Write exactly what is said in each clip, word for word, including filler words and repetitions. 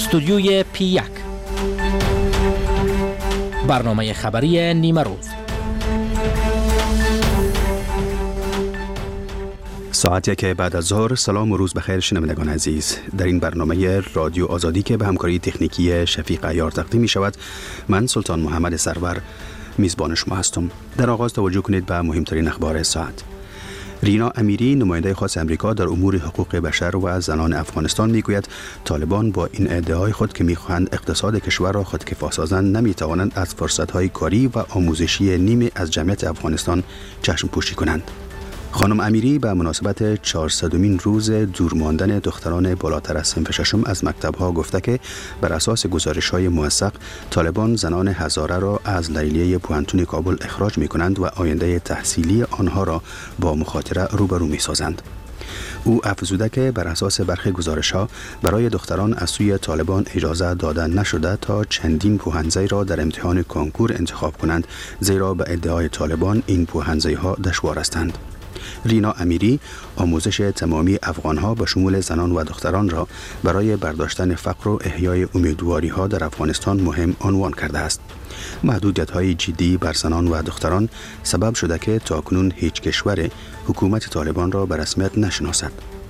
استودیوی پی یک، برنامه خبری نیمه روز. ساعتی که بعد از ظهر. سلام و روز بخیر شنوندگان عزیز. در این برنامه رادیو آزادی که به همکاری تکنیکی شفیق عیار تقدیم می شود، من سلطان محمد سرور میزبان شما هستم. در آغاز توجه کنید به مهمترین اخبار ساعت. رینا امیری، نماینده خاص امریکا در امور حقوق بشر و زنان افغانستان، میگوید طالبان با این ادعای خود که میخواهند اقتصاد کشور را خودکفا سازند نمیتوانند از فرصت‌های کاری و آموزشی نیمه از جمعیت افغانستان چشم پوشی کنند. خانم امیری به مناسبت چهارصدمین روز دور ماندن دختران بالاتر از صنف ششم از مکتب‌ها گفته که بر اساس گزارش‌های موثق طالبان زنان هزاره را از لیلیه پوهنتون کابل اخراج می‌کنند و آینده تحصیلی آنها را با مخاطره روبرو می‌سازند. او افزوده که بر اساس برخی گزارش‌ها برای دختران از سوی طالبان اجازه داده نشده تا چندین پوهنځی را در امتحان کنکور انتخاب کنند، زیرا به ادعای طالبان این پوهنځی‌ها دشوار هستند. رینا امیری آموزش تمامی افغانها به شمول زنان و دختران را برای برداشتن فقر و احیای امیدواری‌ها در افغانستان مهم عنوان کرده است. محدودیت‌های جدی بر زنان و دختران سبب شده که تاکنون هیچ کشور حکومت طالبان را به رسمیت نشناسد.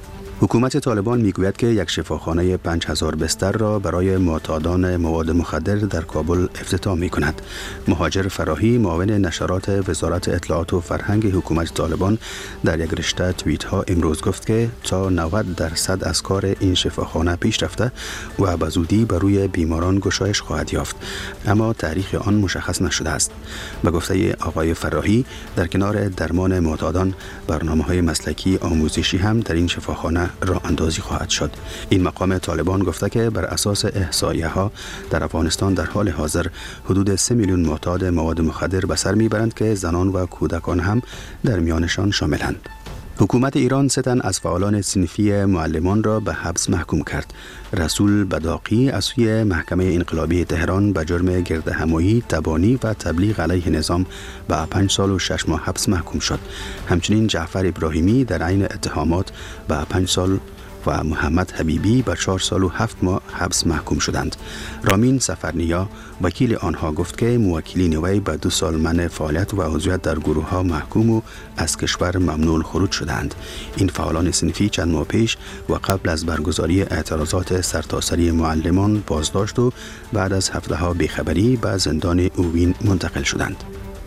حکومت طالبان میگوید که یک شفاخانه پنج هزار بستر را برای معتادان مواد مخدر در کابل افتتاح می کند. مهاجر فراهی، معاون نشرات وزارت اطلاعات و فرهنگ حکومت طالبان، در یک رشته توییت ها امروز گفت که تا نود درصد از کار این شفاخانه پیش رفته و به زودی بر روی بیماران گشایش خواهد یافت، اما تاریخ آن مشخص نشده است. به گفته آقای فراهی، در کنار درمان معتادان، برنامه‌های مسلکی آموزشی هم در این شفاخانه راه اندازی خواهد شد. این مقام طالبان گفته که بر اساس احصایه ها در افغانستان در حال حاضر حدود سه میلیون معتاد مواد مخدر به سر میبرند که زنان و کودکان هم در میانشان شاملند. حکومت ایران سه تن از فعالان صنفی معلمان را به حبس محکوم کرد. رسول بداقی از سوی محکمه انقلابی تهران به جرم گردهمایی، تبانی و تبلیغ علیه نظام به پنج سال و شش ماه حبس محکوم شد. همچنین جعفر ابراهیمی در عین اتهامات به پنج سال و محمد حبیبی به چهار سال و هفت ماه حبس محکوم شدند. رامین سفرنیا وکیل آنها گفت که موکلین وی به دو سال منع فعالیت و عضویت در گروه ها محکوم و از کشور ممنوع خروج شدند. این فعالان صنفی چند ماه پیش و قبل از برگزاری اعتراضات سرتاسری معلمان بازداشت و بعد از هفته ها بیخبری به زندان اوین منتقل شدند.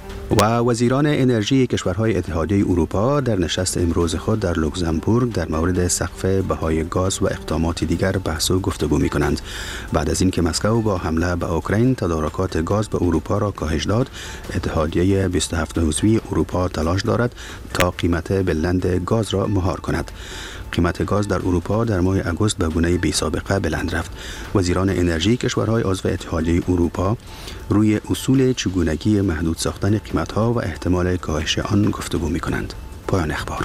و وزیران انرژی کشورهای اتحادیه اروپا در نشست امروز خود در لوکزامبورگ در مورد سقف بهای گاز و اقدامات دیگر بحث و گفتگو می کنند. بعد از اینکه مسکو با حمله به اوکراین تدارکات گاز به اروپا را کاهش داد، اتحادیه بیست و هفت عضوی اروپا تلاش دارد تا قیمت بلند گاز را مهار کند. قیمت گاز در اروپا در ماه اگوست به گونه بی سابقه بلند رفت. وزیران انرژی کشورهای عضو اتحادیه اروپا روی اصول چگونگی محدود ساختن قیمت‌ها و احتمال کاهش آن گفتگو می‌کنند. پایان اخبار.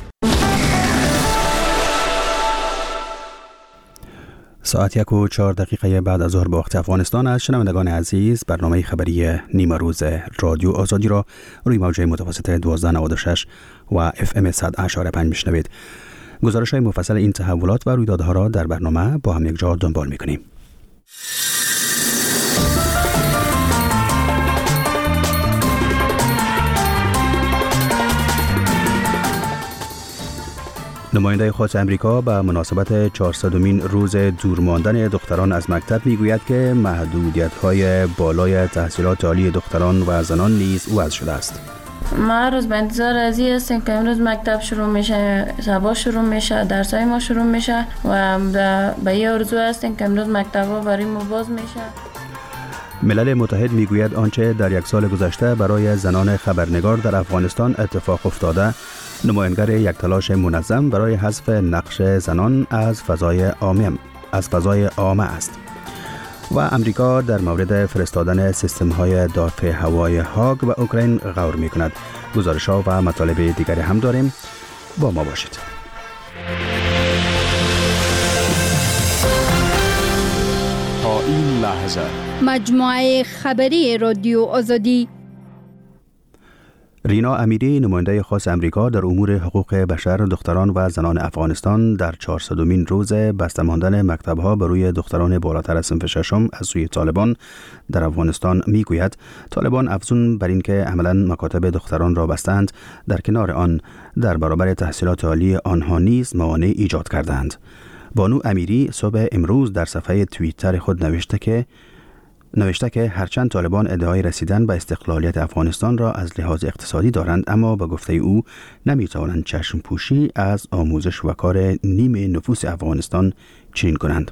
ساعت یک و چهار دقیقه بعد از ظهر به وقت افغانستان است. شنوندگان عزیز، برنامه خبری نیمه روز رادیو آزادی را روی موجه متوسط دوازده نود و شش و اف ام صد و اشاره پنج میشنوید. گزارش های مفصل این تحولات و رویدادها را در برنامه با هم یک جا دنبال میکنیم. نماینده خاص امریکا به مناسبت چهارصدمین روز دور ماندن دختران از مکتب میگوید که محدودیت‌های بالای تحصیلات عالی دختران و زنان نیز وضع شده است. ما روز به انتظار از این هستیم که امروز مکتب شروع میشه، سبا شروع میشه، درسای ما شروع میشه و به این آرزو هستیم که امروز مکتب‌ها برای ما باز میشه. ملل متحد میگوید آنچه در یک سال گذشته برای زنان خبرنگار در افغانستان اتفاق افتاده، نمایانگر یک تلاش منظم برای حذف نقش زنان از فضای عامه از فضای عامه است. و امریکا در مورد فرستادن سیستم‌های دافع هوای هاگ به اوکراین غور می‌کند. گزارش‌ها و مطالب دیگری هم داریم، با ما باشید. تا این لحظه مجموعه خبری رادیو آزادی. رینا امیری نماینده خاص امریکا در امور حقوق بشر دختران و زنان افغانستان در چهارصدمین روز بسته ماندن مکتب‌ها برای دختران بالاتر از صنف ششم از سوی طالبان در افغانستان میگوید طالبان افزون بر اینکه عملاً مکاتب دختران را بستند، در کنار آن در برابر تحصیلات عالی آنها نیز موانع ایجاد کردند. بانو امیری صبح امروز در صفحه توییتر خود نوشته که نوشته که هرچند طالبان ادعای رسیدن به استقلالیت افغانستان را از لحاظ اقتصادی دارند، اما به گفته او نمیتوانند چشم پوشی از آموزش و کار نیم نفوس افغانستان چنین کنند.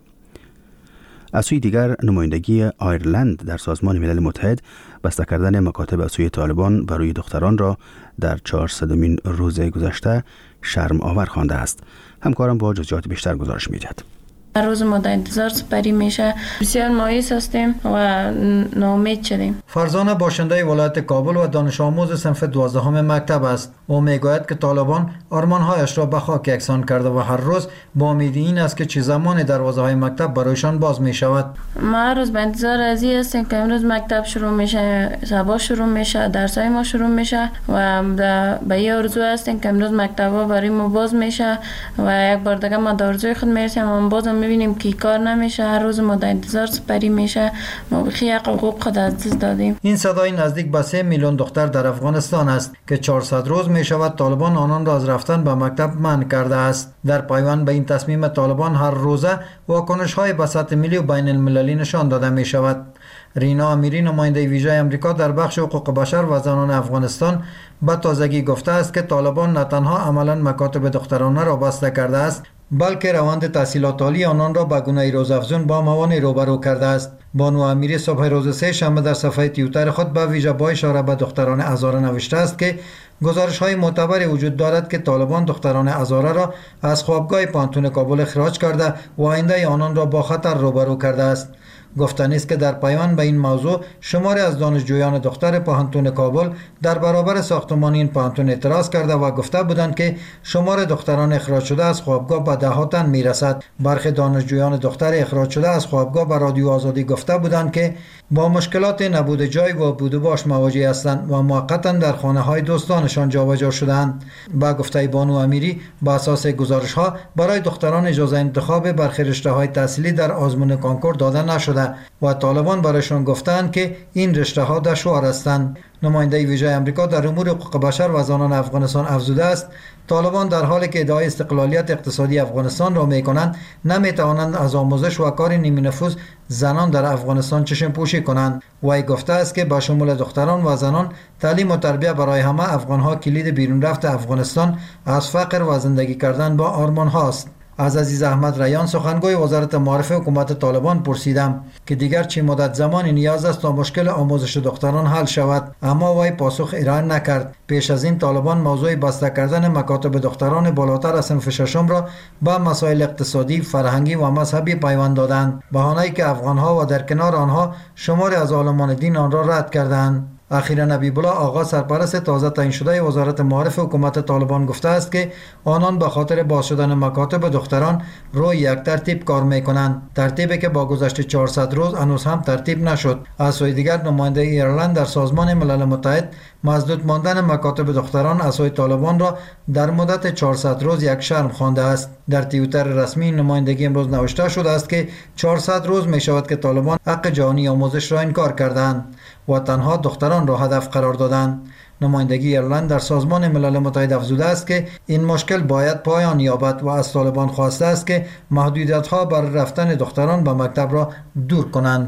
از سوی دیگر نمایندگی آیرلند در سازمان ملل متحد بسته کردن مکاتب از سوی طالبان برای دختران را در چهارصدمین روز گذشته شرم آور خوانده است. همکارم با جزئیات بیشتر گزارش می‌دهد. هر روز ما در انتظار سپری میشه. بسیار مایوس هستیم و ناامید شدیم. فرزانه باشنده ولایت کابل و دانش آموز صنف دوازدهم مکتب است. او میگوید که طالبان آرمانهایش را به خاک یکسان کرده و هر روز با امید این است که چه زمان دروازه‌های مکتب برایشان باز می شود. ما هر روز به انتظار ازی هستیم که امروز مکتب شروع میشه، صبح شروع میشه، درسای ما شروع میشه و به یه آرزو هستیم که امروز مکتب‌ها برای ما باز میشه و یک بار دیگه ما در آرزوی خود میرسیم، اما باز میبینیم که کار نمیشه. هر روز ما در انتظار سپری میشه. ما بخی حقوق خود از دست دادیم. این صدای نزدیک به سه میلیون دختر در افغانستان است که چهارصد روز می شود طالبان آنان را از رفتن به مکتب منع کرده است. در پایان به این تصمیم طالبان هر روزه واکنش های به سطح ملی و بین المللی نشان داده می شود. رینا امیری نماینده ویژه امریکا در بخش حقوق بشر و زنان افغانستان به تازگی گفته است که طالبان نه تنها عملا مکاتب دخترانه را بسته کرده است، بلکه روند تحصیلات عالی آنان را به گونه روزافزون با موانع روبرو کرده است. بانو امیری صبح روز سه شنبه در صفحه توییتر خود به ویژه با اشاره به دختران هزاره نوشته است که گزارش های معتبری وجود دارد که طالبان دختران هزاره را از خوابگاه پانتون کابل اخراج کرده و آینده آنان را با خطر روبرو کرده است. گفتنی است که در پیوند به این موضوع شماری از دانشجویان دختر پانتون کابل در برابر ساختمان این پانتون اعتراض کرده و گفته بودند که شمار دختران اخراج شده از خوابگاه به ده‌ها تن میرسد. برخی دانشجویان دختر اخراج شده از خوابگاه به رادیو آزادی گفته بودند که با مشکلات نبود جای و بود و باش مواجه هستند و موقتا در خانه های دوستانشان جابجا شدند. با گفته بانو امیری با اساس گزارش ها برای دختران اجازه انتخاب برخی رشته های تحصیلی در آزمون کنکور داده نشده و طالبان برایشان گفتند که این رشته ها دشوار هستند. نماینده ویژه امریکا در امور حقوق بشر و زنان افغانستان افزوده است طالبان در حالی که ادعای استقلالیت اقتصادی افغانستان را میکنند نمیتوانند از آموزش و کار نیمه نفوذ زنان در افغانستان چشم پوشی کنند. وی گفته است که با شمول دختران و زنان تعلیم و تربیت برای همه افغانها کلید بیرون رفت افغانستان از فقر و زندگی کردن با آرمان هاست. از عزیز احمد ریان سخنگوی وزارت معارف حکومت طالبان پرسیدم که دیگر چه مدت زمانی نیاز است تا مشکل آموزش دختران حل شود، اما وی پاسخ ارائه نکرد. پیش از این طالبان موضوع بسته کردن مکاتب دختران بالاتر از صنف ششم را با مسائل اقتصادی، فرهنگی و مذهبی پیوند دادند، بهانه‌ای که افغانها و در کنار آنها شماری از عالمان دین آن را رد کردند. اخیراً نبیب الله آقا سرپرست تازه تعیین شده وزارت معارف حکومت طالبان گفته است که آنان به خاطر باز شدن مکاتب دختران روی یک ترتیب کار میکنند، ترتیبی که با گذشت چهارصد روز هنوز هم ترتیب نشد. از سوی دیگر نماینده ایرلند در سازمان ملل متحد مسدود ماندن مکاتب دختران از سوی طالبان را در مدت چهارصد روز یک شرم خوانده است. در توییتر رسمی نمایندگی امروز نوشته شده است که چهارصد روز می شود که طالبان حق جهانی آموزش را انکار کردند و تنها دختران را هدف قرار دادند. نمایندگی ایرلند در سازمان ملل متحد افزوده است که این مشکل باید پایان یابد و از طالبان خواسته است که محدودیت‌ها بر رفتن دختران به مکتب را دور کنند.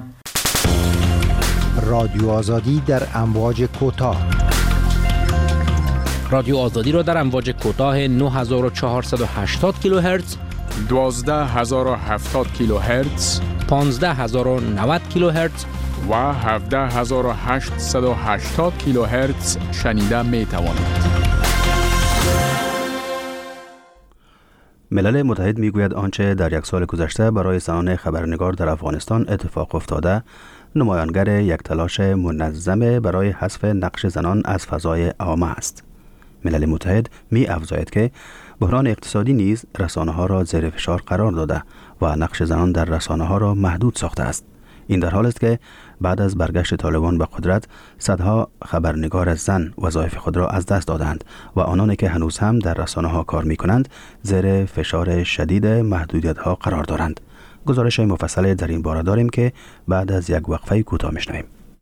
رادیو آزادی در امواج کوتاه. رادیو آزادی را در امواج کوتاه نه هزار و چهارصد و هشتاد کیلوهرتز، دوازده هزار و هفتاد کیلوهرتز، پانزده هزار و نود کیلوهرتز و هفده هزار و هشتصد و هشتاد کیلوهرتز شنیده می توانید. ملل متحد میگوید آنچه در یک سال گذشته برای زنان خبرنگار در افغانستان اتفاق افتاده نمایانگر یک تلاش منظم برای حذف نقش زنان از فضای عامه است. ملل متحد می افزاید که بحران اقتصادی نیز رسانه ها را زیر فشار قرار داده و نقش زنان در رسانه ها را محدود ساخته است. این در حال است که بعد از برگشت طالبان به قدرت صدها خبرنگار زن وظایف خود را از دست دادند و آنانی که هنوز هم در رسانه ها کار می کنند زیر فشار شدید محدودیت ها قرار دارند. گزارش مفصل در این باره داریم که بعد از یک وقفه کوتاه میشنویم.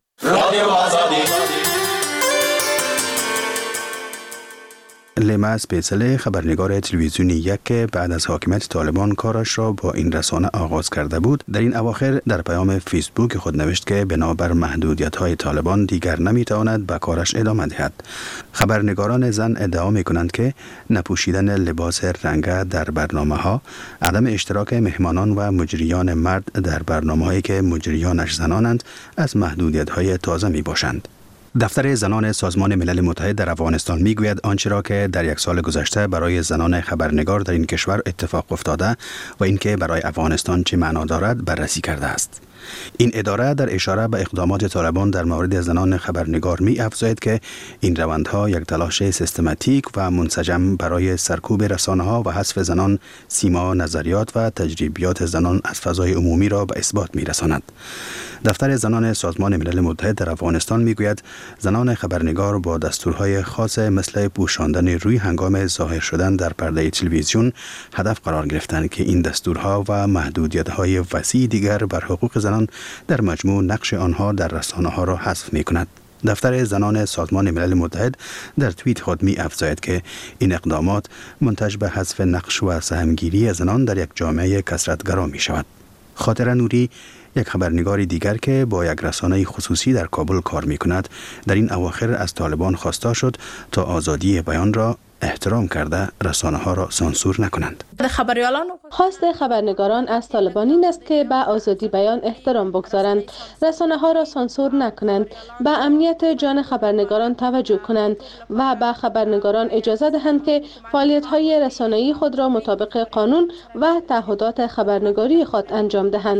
لیما سپیڅلې خبرنگار تلویزیونی یک که بعد از حاکمیت طالبان کارش را با این رسانه آغاز کرده بود، در این اواخر در پیام فیسبوک خود نوشت که بنابر محدودیت‌های طالبان دیگر نمیتواند به کارش ادامه دهد. خبرنگاران زن ادعا میکنند که نپوشیدن لباس رنگه در برنامه‌ها، عدم اشتراک مهمانان و مجریان مرد در برنامه‌هایی که مجریانش زنانند از محدودیت‌های تازه میباشند. دفتر زنان سازمان ملل متحد در افغانستان میگوید آنچه را که در یک سال گذشته برای زنان خبرنگار در این کشور اتفاق افتاده و اینکه برای افغانستان چه معنا دارد بررسی کرده است. این اداره در اشاره به اقدامات طالبان در مورد زنان خبرنگار می افزاید که این روندها یک تلاش سیستماتیک و منسجم برای سرکوب رسانه‌ها و حذف زنان، سیما نظریات و تجربیات زنان از فضای عمومی را به اثبات می رساند. دفتر زنان سازمان ملل متحد در افغانستان می گوید زنان خبرنگار با دستورهای خاص مثل پوشاندن روی هنگام ظاهر شدن در پرده تلویزیون هدف قرار گرفتند که این دستورها و محدودیت‌های وسیع دیگر بر حقوق زنان در مجموع نقش آنها در رسانه‌ها را حذف می‌کند. دفتر زنان سازمان ملل متحد در توییت خود می افزاید که این اقدامات منتج به حذف نقش و سهمگیری زنان در یک جامعه کثرت‌گرا می شود. خاطره نوری، یک خبرنگار دیگر که با یک رسانه خصوصی در کابل کار می کند، در این اواخر از طالبان خواسته شد تا آزادی بیان را احترام کرده رسانه ها را سانسور نکنند. خواست خبرنگاران از طالبان این است که به آزادی بیان احترام بگذارند، رسانه ها را سانسور نکنند، به امنیت جان خبرنگاران توجه کنند و به خبرنگاران اجازه دهند که فعالیت های رسانه‌ای خود را مطابق قانون و تعهدات خبرنگاری خود انجام دهند.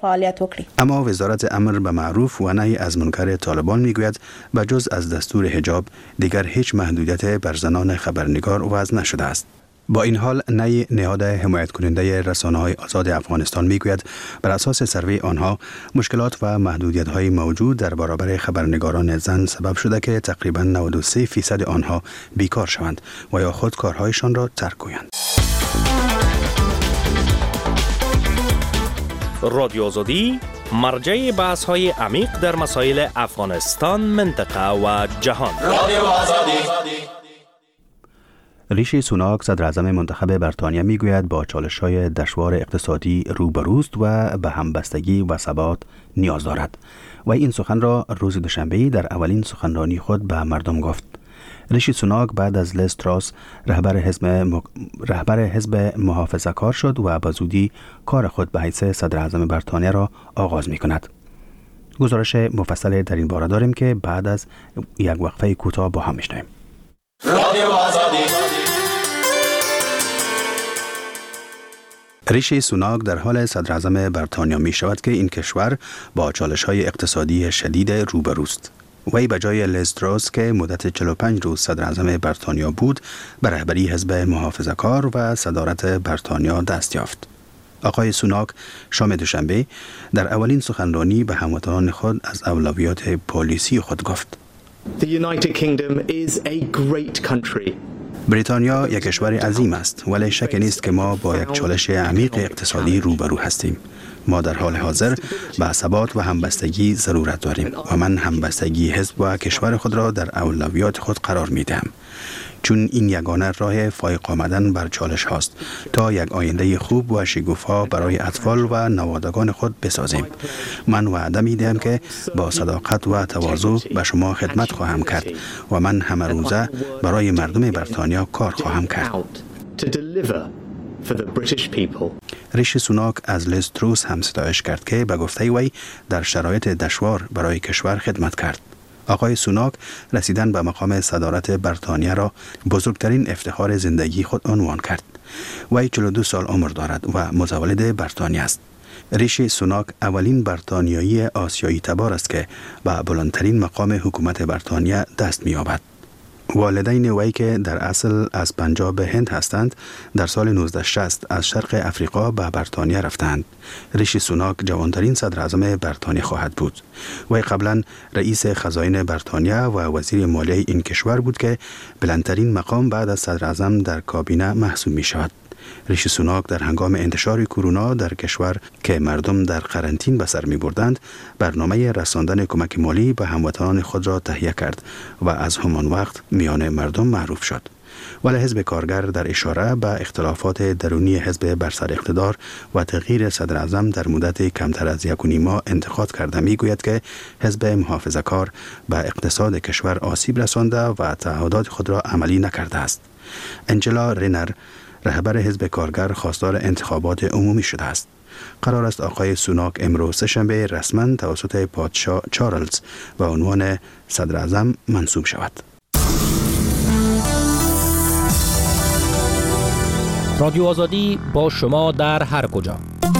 اما وزارت امر به معروف و نهی از منکر طالبان میگوید به جز از دستور حجاب دیگر هیچ محدودیت بر زنان خبرنگار وضع نشده است. با این حال نهی نهاد حمایت کننده رسانه‌های آزاد افغانستان میگوید بر اساس سروی آنها مشکلات و محدودیت‌های موجود در برابر خبرنگاران زن سبب شده که تقریباً نود و سه فیصد آنها بیکار شوند و یا خود کارهایشان را ترک کنند. رادیو آزادی مرجع بحث‌های عمیق در مسائل افغانستان، منطقه و جهان. رادیو آزادی. ریشی سوناک صدر اعظم منتخب بریتانیا میگوید با چالش‌های دشوار اقتصادی روبروست و به همبستگی و ثبات نیاز دارد و این سخن را روز دوشنبه در اولین سخنرانی خود به مردم گفت. ریشی سوناک بعد از لیز تراس رهبر حزب م... رهبر حزب محافظه‌کار شد و به زودی کار خود به حیث صدر اعظم بریتانیا را آغاز می‌کند. گزارش مفصل در این باره داریم که بعد از یک وقفه کوتاه با هم می‌شنویم. رادیو آزادی. ریشی سوناک در حال صدر اعظم بریتانیا می شود که این کشور با چالش‌های اقتصادی شدید روبروست. وی به جای لیز تراس که مدت چهل و پنج روز صدر اعظم بریتانیا بود، به رهبری حزب محافظه‌کار و صدارت بریتانیا دست یافت. آقای سوناک شام دوشنبه در اولین سخنرانی به هموطنان خود از اولویات پالیسی خود گفت. The United Kingdom is a great country. بریتانیا یک کشور عظیم است، ولی شک نیست که ما با یک چالش عمیق اقتصادی روبرو هستیم. ما در حال حاضر به ثبات و همبستگی ضرورت داریم و من همبستگی حزب و کشور خود را در اولویات خود قرار می دهم، چون این یگانه راه فایق آمدن بر چالش هاست تا یک آینده خوب و شگوفا برای اطفال و نوادگان خود بسازیم. من وعده می دهم که با صداقت و تواضع به شما خدمت خواهم کرد و من همه روزه برای مردم بریتانیا کار خواهم کرد. ریشی سوناک از لیز تراس هم ستایش کرد که به گفته وی در شرایط دشوار برای کشور خدمت کرد. آقای سوناک رسیدن به مقام صدارت بریتانیا را بزرگترین افتخار زندگی خود عنوان کرد. وی چهل و دو سال عمر دارد و متولد بریتانیا است. ریشی سوناک اولین بریتانیایی آسیایی تبار است که به بلندترین مقام حکومت بریتانیا دست می‌یابد. والدین وی که در اصل از پنجاب هند هستند در سال نوزده شصت از شرق افریقا به بریتانیا رفتند. ریشی سوناک جوانترین صدر اعظم بریتانیا خواهد بود. وی قبلا رئیس خزائن بریتانیا و وزیر مالیه این کشور بود که بلندترین مقام بعد از صدر اعظم در کابینه محسوب می شود. ریشی سوناک در هنگام انتشار کرونا در کشور که مردم در قرنطین به سر می بردند برنامه رساندن کمک مالی به هموطنان خود را تهیه کرد و از همان وقت میان مردم معروف شد. ولی حزب کارگر در اشاره به اختلافات درونی حزب بر سر اقتدار و تغییر صدر اعظم در مدت کمتر از یک و نیم ماه انتقاد کرده می گوید که حزب محافظه‌کار به اقتصاد کشور آسیب رسانده و تعهدات خود را عملی نکرده است. انجلا رینر رهبر حزب کارگر خواستار انتخابات عمومی شده است. قرار است آقای سوناک امروز سه‌شنبه رسما توسط پادشاه چارلز به عنوان صدر اعظم منصوب شود. رادیو آزادی با شما در هر کجا.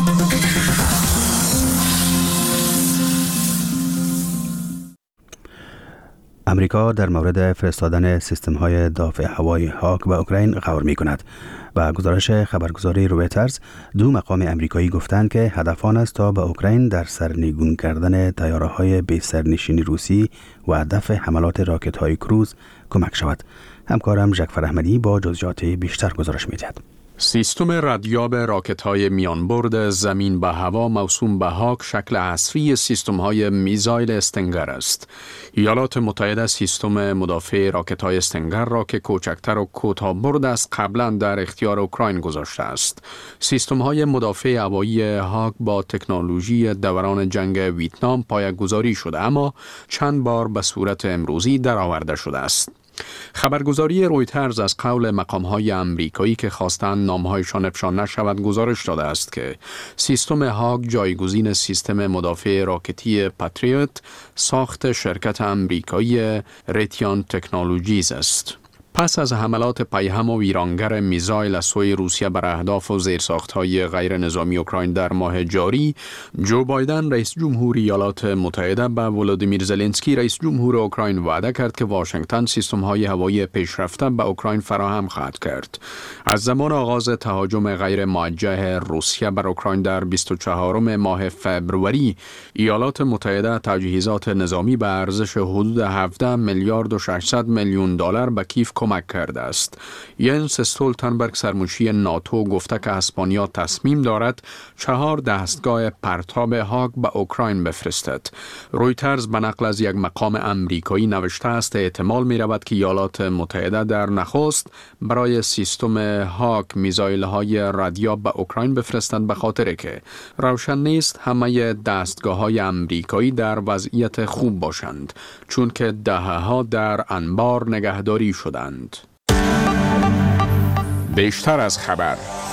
امریکا در مورد فرستادن سیستم‌های دفاع هوایی هاک به اوکراین غور می‌کند. و گزارش خبرگزاری رویترز دو مقام امریکایی گفتند که هدف آن است تا به اوکراین در سرنگون کردن طیاره‌های بی سرنشین روسی و دفع حملات راکت‌های کروز کمک شود. همکارم ژکفر احمدی با جزئیات بیشتر گزارش می‌دهد. سیستم ردیاب راکت‌های میانبرد زمین به هوا موسوم به هاک شکل اصلی سیستم‌های میزایل استنگر است. ایالات متحده سیستم مدافع راکت‌های استنگر را که کوچکتر و کوتاه‌برد است قبلا در اختیار اوکراین گذاشته است. سیستم‌های مدافع هوایی هاک با تکنولوژی دوران جنگ ویتنام پایه‌گذاری شده اما چند بار به صورت امروزی درآورده شده است. خبرگزاری رویترز از قول مقام‌های امریکایی که خواستند نام‌هایشان افشا نشود گزارش داده است که سیستم هاک جایگزین سیستم مدافع راکتی پاتریوت ساخت شرکت امریکایی ریتیان تکنولوژیز است. پس از حملات پیهم و ویرانگر میزایل از سوی روسیه بر اهداف و زیرساخت‌های غیر نظامی اوکراین در ماه جاری، جو بایدن رئیس جمهور ایالات متحده به ولودیمیر زلنسکی رئیس جمهور اوکراین وعده کرد که واشنگتن سیستم‌های هوایی پیشرفته به اوکراین فراهم خواهد کرد. از زمان آغاز تهاجم غیر موجه روسیه بر اوکراین در بیست و چهارم ماه فوریه، ایالات متحده تجهیزات نظامی به ارزش حدود هفده میلیارد و ششصد میلیون دلار به کیف کمک کرده است. ینس استولتنبرگ سرمنشی ناتو گفته که اسپانیا تصمیم دارد چهار دستگاه پرتاب هاک به اوکراین بفرستد. رویترز به نقل از یک مقام امریکایی نوشته است احتمال می رود که ایالات متحده در نخست برای سیستم هاک میزایل های ردیاب به اوکراین بفرستند، به خاطر که روشن نیست همه دستگاه های امریکایی در وضعیت خوب باشند، چون که دهه‌ها در انبار نگهداری شدند. بیشتر از خبر.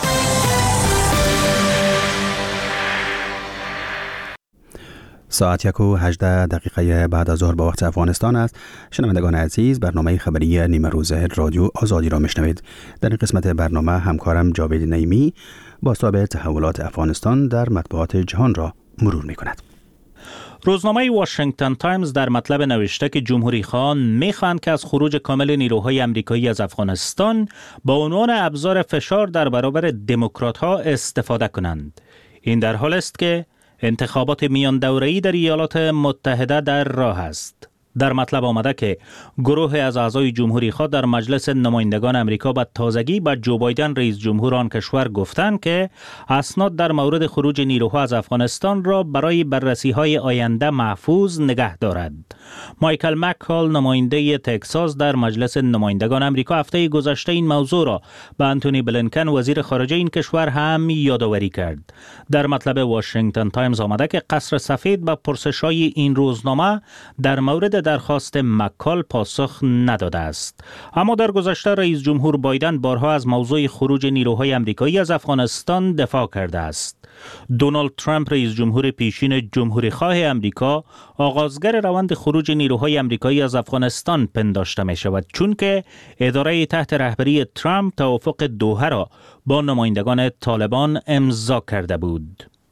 ساعت یک و هجده دقیقه بعد از ظهر به وقت افغانستان است. شنوندگان عزیز، برنامه خبری نیمه روز رادیو آزادی را میشنوید. در این قسمت برنامه همکارم جاوید نعیمی با تابع تحولات افغانستان در مطبوعات جهان را مرور میکند. روزنامه واشنگتن تایمز در مطلب نوشته که جمهوری خواهان میخواهند که از خروج کامل نیروهای امریکایی از افغانستان با عنوان ابزار فشار در برابر دموکرات ها استفاده کنند. این در حال است که انتخابات میان دوره‌ای در ایالات متحده در راه است. در مطلب آمده که گروه از اعضای جمهوری خواه در مجلس نمایندگان امریکا به تازگی به جو بایدن رئیس جمهور آن کشور گفتند که اسناد در مورد خروج نیروها از افغانستان را برای بررسی‌های آینده محفوظ نگه دارد. مایکل مک‌کال نماینده تگزاس در مجلس نمایندگان امریکا هفته گذشته این موضوع را به انتونی بلینکن وزیر خارجه این کشور هم یادآوری کرد. در مطلب واشنگتن تایمز آمده که قصر سفید به پرسش‌های این روزنامه در مورد درخواست مکال پاسخ نداده است. اما در گذشته رئیس جمهور بایدن بارها از موضوع خروج نیروهای امریکایی از افغانستان دفاع کرده است. دونالد ترامپ رئیس جمهور پیشین جمهوری خواه امریکا آغازگر روند خروج نیروهای امریکایی از افغانستان پنداشته می شود، چون که اداره تحت رهبری ترامپ توافق دوحه را با نمایندگان طالبان امضا کرده بود.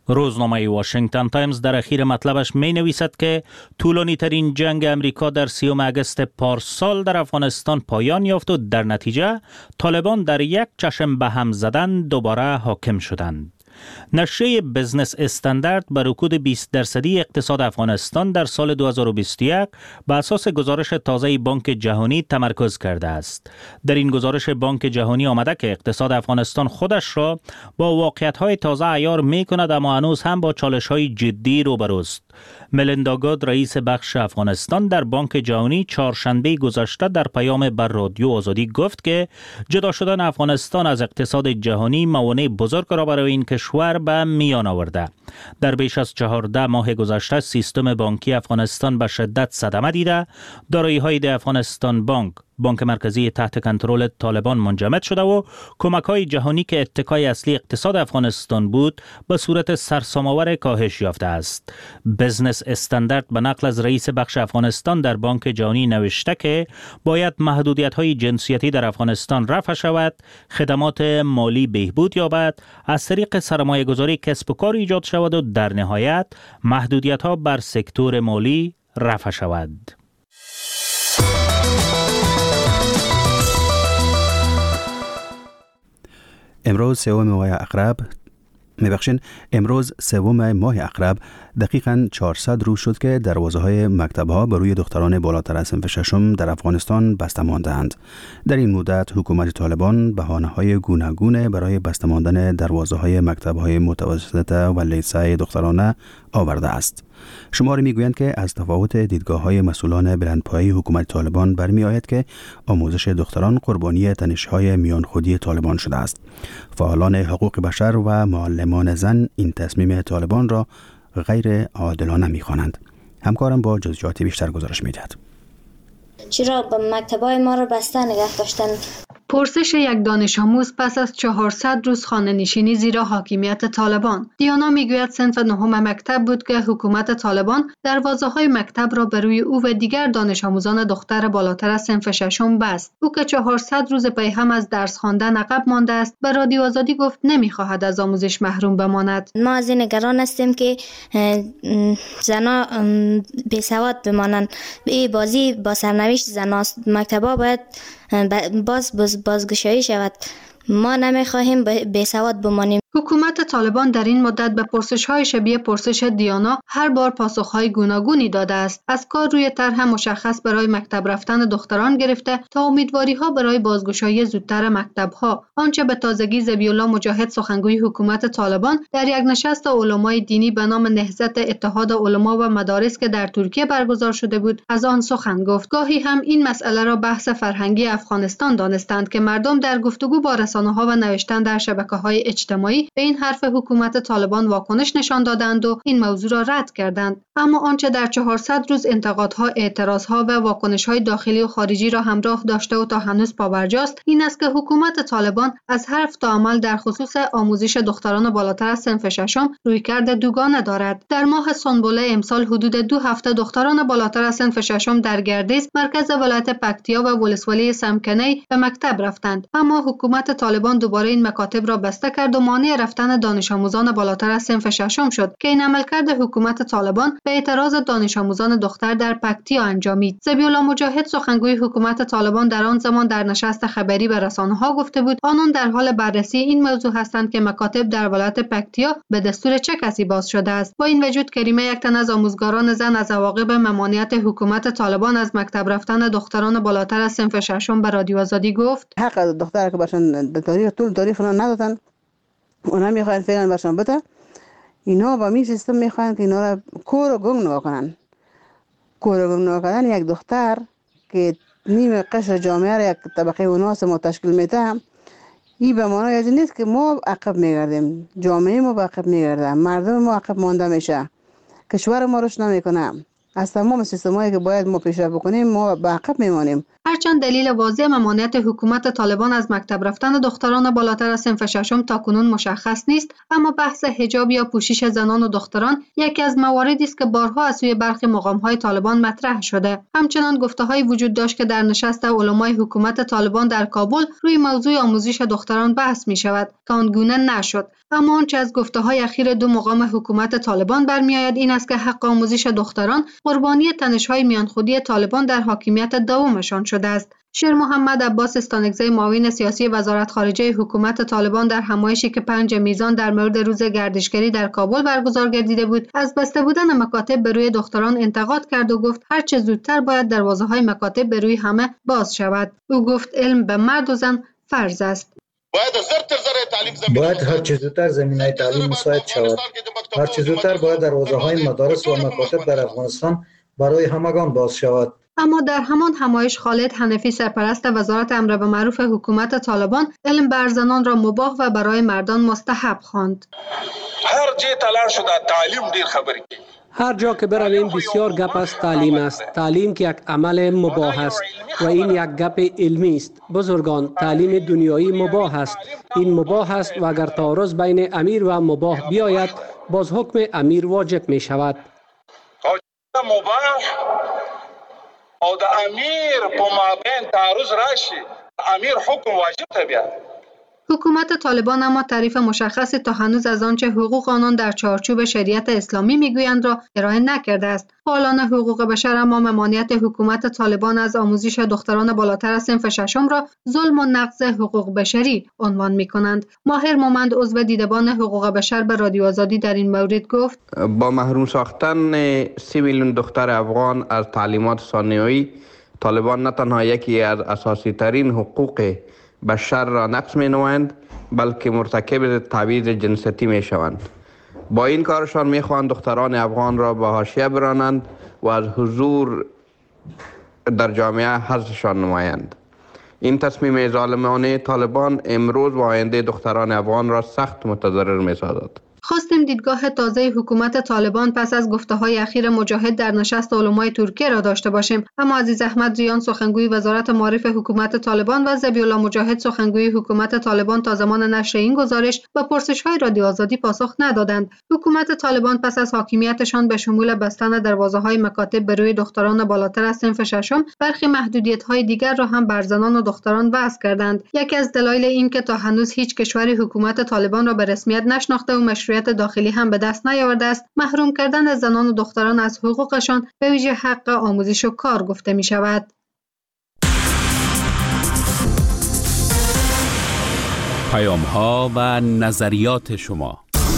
روزنامه واشنگتن تایمز در اخیر مطلبش می نویسد که طولانی ترین جنگ امریکا در سیوم اگست پارسال در افغانستان پایان یافت و در نتیجه طالبان در یک چشم به هم زدن دوباره حاکم شدند. نشریه بزنس استاندارد بر رکود بیست درصدی اقتصاد افغانستان در سال دو هزار و بیست و یک بر اساس گزارش تازه بانک جهانی تمرکز کرده است. در این گزارش بانک جهانی آمده که اقتصاد افغانستان خودش را با واقعیت‌های تازه عیار می‌کند، اما هنوز هم با چالش‌های جدی روبروست. ملیندا گاد رئیس بخش افغانستان در بانک جهانی چهارشنبه گذشته در پیام بر رادیو آزادی گفت که جدا شدن افغانستان از اقتصاد جهانی موانع بزرگ را برای این کشور به میان آورده. در بیش از چهارده ماه گذشته سیستم بانکی افغانستان به شدت صدمه دیده. دارایی‌های د افغانستان بانک، بانک مرکزی تحت کنترل طالبان منجمد شده و کمک‌های جهانی که اتکای اصلی اقتصاد افغانستان بود به صورت سرسام‌آور کاهش یافته است. بزنس استاندارد به نقل از رئیس بخش افغانستان در بانک جهانی نوشته که باید محدودیت‌های جنسیتی در افغانستان رفع شود، خدمات مالی بهبود یابد، از طریق سرمایه‌گذاری کسب و کار ایجاد شود و در نهایت محدودیت‌ها بر سکتور مالی رفع شود. امروز سوم ماه عقرب میبخشین امروز سوم ماه عقرب دقیقاً چهارصد روز شد که دروازه‌های مکتب‌ها بر روی دختران بالاتر از صنف ششم در افغانستان بسته ماندند. در این مدت حکومت طالبان بهانه‌های گوناگون برای بسته ماندن دروازه‌های مکتب‌های متوسطه و لیسه دخترانه آورده است. شماری میگویند که از تفاوت دیدگاه‌های مسئولان بلندپایه حکومت طالبان برمی آید که آموزش دختران قربانی تنش‌های میان خودی طالبان شده است. فعالان حقوق بشر و معلمان زن این تصمیم طالبان را غیر عادلانه می‌خوانند. همکارم با جزئیات بیشتر گزارش می‌دهد. چرا به مکتب‌های ما را بسته نگه داشتن؟ پرسش یک دانش آموز پس از چهارصد روز خانه نشینی زیر حاکمیت طالبان. دیانا میگوید صنف نهم مکتب بود که حکومت طالبان دروازه‌های مکتب را بر روی او و دیگر دانش آموزان دختر بالاتر از صنف ششم بست. او که چهارصد روز پی هم از درس خواندن عقب مانده است، به رادیو آزادی گفت نمی‌خواهد از آموزش محروم بماند. ما از این نگران هستیم که زنا بی‌سواد بمانند. این بازی با سرنوشت زناست. مکتب‌ها باید باز باز بازگشایی شود. ما نمیخواهیم بی‌سواد بمانیم. حکومت طالبان در این مدت به پرسش‌های شبیه پرسش دیانا هر بار پاسخ‌های گوناگونی داده است. از کار روی طرح مشخص برای مکتب رفتن دختران گرفته تا امیدواری‌ها برای بازگشایی زودتر مکتب‌ها. آنچه به تازگی ذبیح‌الله مجاهد سخنگوی حکومت طالبان در یک نشست علمای دینی به نام نهضت اتحاد علما و مدارس که در ترکیه برگزار شده بود از آن سخن گفت. گاهی هم این مسئله را بحث فرهنگی افغانستان دانستند که مردم در گفتگو با رسانه‌ها و نوشتن در شبکه‌های اجتماعی به این حرف حکومت طالبان واکنش نشان دادند و این موضوع را رد کردند. اما آنچه در چهارصد روز انتقادها، اعتراضها و واکنش‌های داخلی و خارجی را همراه داشته و تا هنوز پابرجاست این است که حکومت طالبان از حرف تا عمل در خصوص آموزش دختران بالاتر از صنف ششم رویکرد دوگانه دارد. در ماه سنبله امسال حدود دو هفته دختران بالاتر از صنف ششم در گردیز مرکز ولایت پکتیا و ولسوالی سمکنی به مکتب رفتند، اما حکومت طالبان دوباره این مکاتب را بسته کرد و مانع رفتن دانش آموزان بالاتر از صنف ششم شد که این عملکرد حکومت طالبان به اعتراض دانش آموزان دختر در پکتیا انجامید. ذبیح‌الله مجاهد سخنگوی حکومت طالبان در آن زمان در نشست خبری به رسانه‌ها گفته بود آنان در حال بررسی این موضوع هستند که مکاتب در ولایت پکتیا به دستور چه کسی باز شده است. با این وجود کریمه یک تن از آموزگاران زن از عواقب ممانعت حکومت طالبان از مکتب رفتن دختران بالاتر از صنف ششم به رادیو آزادی گفت حق دختر که باشن در تاریخ طول تاریخ ندادن، اونا میخواین فعلا برشان بده. اینا با می سیستم میخواین که اینا را کور و گنگ نکنن. کور و گنگ نکنن یک دختر که نیم قشر جامعه را یک طبقه وناس ما تشکیل میده، این به معنی از این نیست که ما عقب میگردیم، جامعه ما عقب میگرده، مردم ما عقب مانده میشه، کشور ما روش نمیکنه. از تمام سیستمایی که باید ما پیشرفت بکنیم ما به عقب میمانیم. هرچند دلیل واضح ممانعت حکومت طالبان از مکتب رفتن دختران بالاتر از صنف ششم تاکنون مشخص نیست، اما بحث حجاب یا پوشش زنان و دختران یکی از مواردی است که بارها از سوی برخی مقام‌های طالبان مطرح شده. همچنان گفته‌هایی وجود داشت که در نشست علمای حکومت طالبان در کابل روی موضوع آموزش دختران بحث می‌شود که آنگونه نشد. اما آنچه از گفته‌های اخیر دو مقام حکومت طالبان برمی‌آید این است که حق آموزش دختران قربانی تنش‌های میانخودی طالبان در حاکمیت دومشان شده است. شیر محمد عباس استانکزی معاون سیاسی وزارت خارجه حکومت طالبان در همایشی که پنج میزان در مورد روز گردشگری در کابل برگزار گردیده بود از بسته بودن مکاتب به روی دختران انتقاد کرد و گفت هر چه زودتر باید دروازه‌های مکاتب به روی همه باز شود. او گفت علم به مرد و زن فرض است. باید هر چه زودتر زمینه تعلیم مساعد شود. هر چه زودتر باید دروازه‌های مدارس و مکاتب در افغانستان برای همگان باز شود. اما در همان همایش خالد حنفی سرپرست وزارت امر به معروف حکومت طالبان علم بر زنان را مباح و برای مردان مستحب خواند. هر جای تلاش شده تعلیم دیر خبری. هر جا که برویم بسیار گپ است تعلیم است. تعلیم که یک عمل مباح است و این یک گپ علمی است. بزرگان، تعلیم دنیایی مباح است. این مباح است و اگر تعارض بین امیر و مباح بیاید باز حکم امیر واجب می شود. مباح او د امیر په مابین تعارض راشي امیر حکم واجب بیاد. حکومت طالبان اما تعریف مشخصی تا هنوز از آنچه حقوق آنان در چارچوب شریعت اسلامی میگویند را ارائه نکرده است. فعالان حقوق بشر اما ممانعت حکومت طالبان از آموزش دختران بالاتر از صنف ششم را ظلم و نقض حقوق بشری عنوان می‌کنند. ماهر مومند عضو دیدبان حقوق بشر به رادیو آزادی در این مورد گفت با محروم ساختن سی میلیون دختر افغان از تعلیمات ثانویه طالبان نه تنها یکی از اساسی ترین حقوق بشر را نقض می نمایند بلکه مرتکب تبعیض جنسیتی می شوند. با این کارشان می خواهند دختران افغان را به حاشیه برانند و از حضور در جامعه حذفشان نمایند. این تصمیم ظالمانه طالبان امروز و آینده دختران افغان را سخت متضرر می سازد. خواستیم دیدگاه تازه حکومت طالبان پس از گفته‌های اخیر مجاهد در نشست علمای ترکیه را داشته باشیم، اما عزیز احمد ریان سخنگوی وزارت معارف حکومت طالبان و ذبیح الله مجاهد سخنگوی حکومت طالبان تا زمان نشر این گزارش به پرسش‌های رادیو آزادی پاسخ ندادند. حکومت طالبان پس از حاکمیتشان به شمول بستن دروازه‌های مکاتب به روی دختران بالاتر از صنف ششم، برخی محدودیت‌های دیگر را هم بر زنان و دختران وضع کردند. یکی از دلایل این که تا هنوز هیچ کشوری حکومت طالبان را به رسمیت نشناخته و مشروعیت داخلی هم به دست نیاورده است، محروم کردن زنان و دختران از حقوقشان به ویژه حق آموزش و کار گفته می شود. پیام ها و نظریات شما.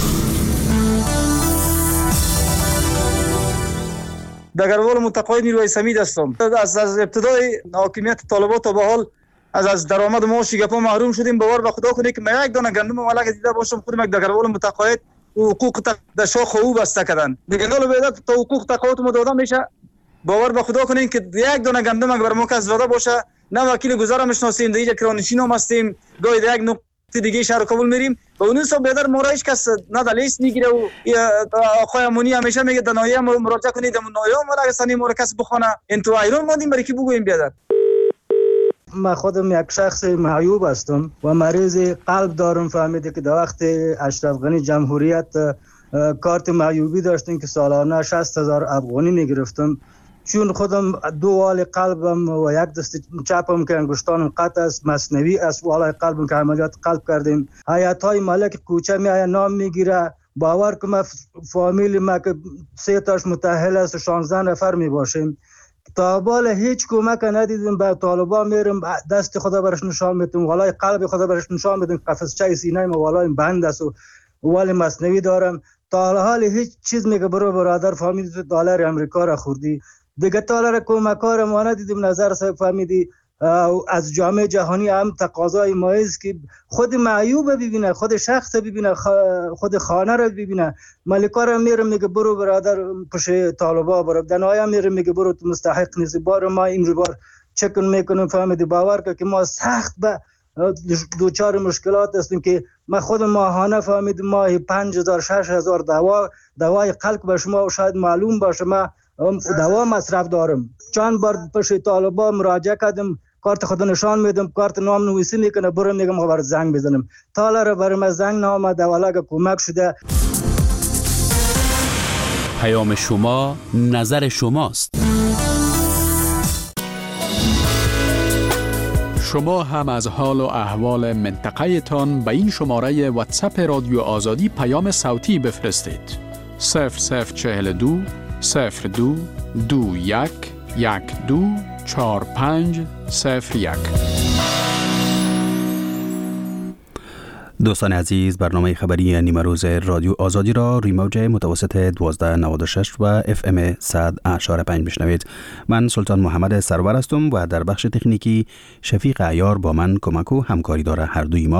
دگروال متقاعد نیروی سمید هستم. از از ابتدای حاکمیت طالبان تا به حال از از درآمد و معاش گپا محروم شدیم. باور به خدا کنید که من یک دانه گندم ملک دیده باشم خودم یک دگروال متقاعد حقوق در شاخ او بسته کردن. دیگه نال بیاد تا حقوق تقاعد ما داده میشه. باور به خدا کنید که یک دانه گندم اگر ما کس داده باشه نه وکیل گذار میشناسیم، دیگه کرانشین هم هستیم، گاهی یک نقطه دیگه شهر کابل میریم و اون حساب بیادر ما را هیچ کس نه دلیس میگیره و آقای امونی همیشه میگه دنایه مراجعه کنید دنایه ملک سنی ما را کس بخونه. این تو ایران ماندیم برای کی بگویم بیادر. من خودم یک شخص معیوب هستم و مریض قلب دارم. فهمیده که در وقت اشرف غنی جمهوریت کارت معیوبی داشتیم که سالانه شصت هزار افغانی میگرفتم. چون خودم دو وال قلبم و یک دست چپم که انگشتانم قطع است، مصنوی است، والای قلبم که عملیات قلب کردیم. حیاتای ملک کوچه می آید نام میگیره. باور که ما فامیل ما که سه تاش متأهل است و شانزده نفر می باشیم. تا بالا هیچ کمک ندیدیم. به طالبان میرم دست خدا برش نشان میدم، والای قلب خدا برش نشان میدم، قفسچه سینه ما والای بند است و وال مصنوی دارم. تا حال هیچ چیز میگه برو برادر فهمیدی تو دلار امریکا را خوردی، دیگه دلار کمکار ما ندیدیم. نظر صاحب فهمیدی از جامعه جهانی هم تقاضای مایز که خود معیوب ببینه، خود شخص ببینه، خود خانه را ببینه. ملکا را میره میگه برو برادر پش طالبا برو، دنایا میره میگه برو تو مستحق نیستی. بار ما این رو بار چکن میکنیم. فهمیدی باور که ما سخت به دوچار مشکلات هستیم که ما خود ماهانه فهمید ماهی پنج هزار شش هزار دوا دوای قلب به شما شاید معلوم باشه. ما دوا مصرف دارم. چند بار پیش طالبا مراجعه کردم، کارت خود نشان میدم، کارت نام نویسی میکنه، برم میگم خبر زنگ بزنم. تا لره برم زنگ نامده ولی کمک شده. پیام شما نظر شماست. شما هم از حال و احوال منطقه تان به این شماره واتساپ رادیو آزادی پیام صوتی بفرستید. صفر صفر چهل دو صفر دو دو یک یک دو چهار پنج صفر یک. دوستان عزیز، برنامه خبری نیمه روز رادیو آزادی را روی موج متوسط دوازده نود و شش و اف ام صد اشاره پنج میشنوید. من سلطان محمد سرور هستم و در بخش تکنیکی شفیق عیار با من کمک و همکاری داره. هر دوی ما